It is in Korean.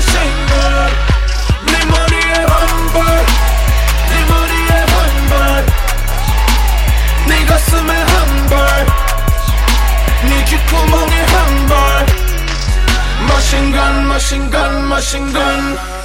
machine gun. 네 머리에 한 발, 네 머리에 한 발, 네 가슴에 한 발, 네 귓구멍에 한 발. Machine gun, machine gun, machine gun.